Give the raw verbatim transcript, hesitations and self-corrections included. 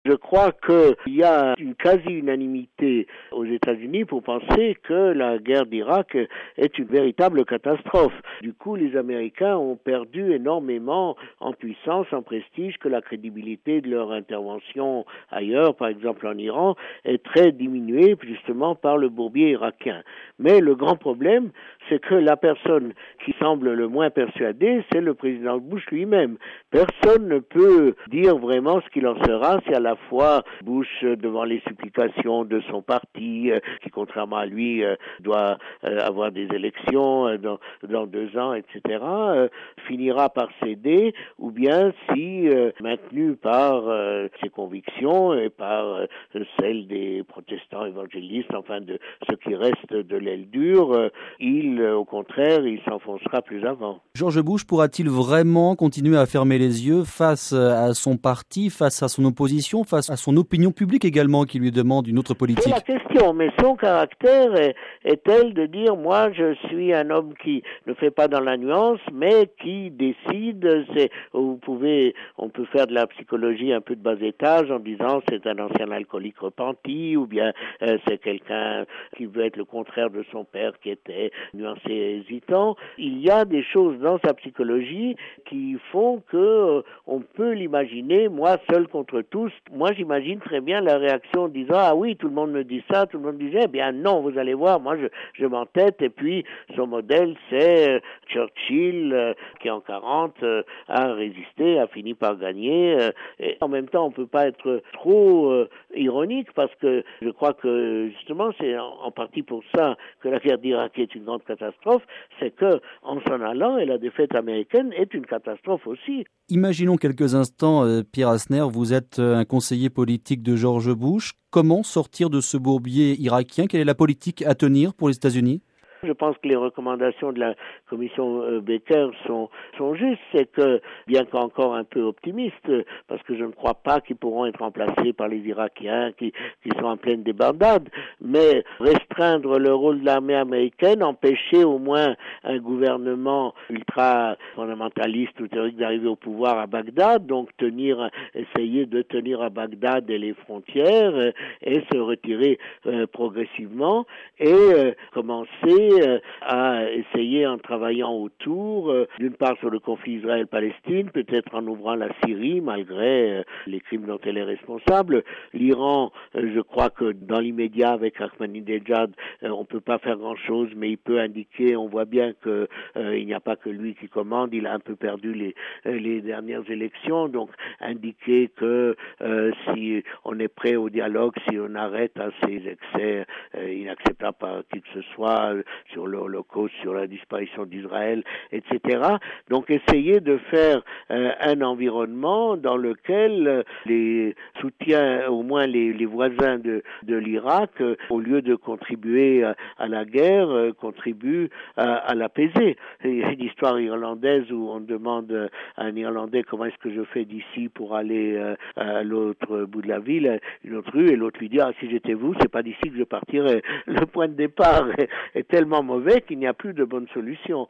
Je crois qu'il y a une quasi-unanimité aux États-Unis pour penser que la guerre d'Irak est une véritable catastrophe. Du coup, les Américains ont perdu énormément en puissance, en prestige, que la crédibilité de leur intervention ailleurs, par exemple en Iran, est très diminuée justement par le bourbier irakien. Mais le grand problème, c'est que la personne qui semble le moins persuadée, c'est le président Bush lui-même. Personne ne peut dire vraiment ce qu'il en sera si à la fois Bush, devant les supplications de son parti, euh, qui contrairement à lui euh, doit euh, avoir des élections euh, dans, dans deux ans, et cetera, euh, finira par céder, ou bien si, euh, maintenu par euh, ses convictions et par euh, celles des protestants évangélistes, enfin de ce qui reste de l'aile dure, euh, il, euh, au contraire, il s'enfoncera plus avant. George Bush pourra-t-il vraiment continuer à fermer les yeux face à son parti, face à son opposition, face à son opinion publique également qui lui demande une autre politique? C'est la question, mais son caractère est, est tel de dire, moi je suis un homme qui ne fait pas dans la nuance, mais qui décide. C'est, vous pouvez, on peut faire de la psychologie un peu de bas étage en disant c'est un ancien alcoolique repenti, ou bien euh, c'est quelqu'un qui veut être le contraire de son père qui était nuancé et hésitant. Il y a des choses dans sa psychologie qui font que euh, on peut l'imaginer, moi seul contre tous. Moi j'imagine très bien la réaction en disant ah oui, tout le monde me dit ça, tout le monde disait, eh bien non, vous allez voir, moi je, je m'entête. Et puis son modèle c'est euh, Churchill euh, qui en quarante euh, a résisté, a fini par gagner. Euh, et en même temps on peut pas être trop euh, ironique parce que je crois que justement c'est en, en partie pour ça que la guerre d'Irak est une grande catastrophe, c'est que en s'en allant, et la défaite américaine est une catastrophe aussi. Imaginons quelques instants, euh, Pierre Hassner, vous êtes euh, un conseiller politique de George Bush. Comment sortir de ce bourbier irakien? Quelle est la politique à tenir pour les États-Unis? Je pense que les recommandations de la commission euh, Baker sont, sont justes. C'est que, bien qu'encore un peu optimiste, parce que je ne crois pas qu'ils pourront être remplacés par les Irakiens qui, qui sont en pleine débandade, mais restreindre le rôle de l'armée américaine, empêcher au moins un gouvernement ultra fondamentaliste ou théorique d'arriver au pouvoir à Bagdad, donc tenir, essayer de tenir à Bagdad et les frontières euh, et se retirer euh, progressivement et euh, commencer à essayer en travaillant autour, euh, d'une part sur le conflit Israël-Palestine, peut-être en ouvrant la Syrie, malgré euh, les crimes dont elle est responsable. L'Iran, euh, je crois que dans l'immédiat, avec Ahmadinejad, euh, on peut pas faire grand-chose, mais il peut indiquer, on voit bien que euh, il n'y a pas que lui qui commande, il a un peu perdu les, euh, les dernières élections, donc indiquer que euh, si on est prêt au dialogue, si on arrête à ces excès euh, inacceptables par qui que ce soit, euh, sur l'Holocauste, sur la disparition d'Israël, et cetera. Donc essayer de faire euh, un environnement dans lequel euh, les soutiens, au moins les, les voisins de, de l'Irak, euh, au lieu de contribuer à, à la guerre, euh, contribuent à, à l'apaiser. Il y a une histoire irlandaise où on demande à un Irlandais comment est-ce que je fais d'ici pour aller euh, à l'autre bout de la ville, une autre rue, et l'autre lui dit ah si j'étais vous, c'est pas d'ici que je partirais. Le point de départ est, est tellement mauvais qu'il n'y a plus de bonne solution.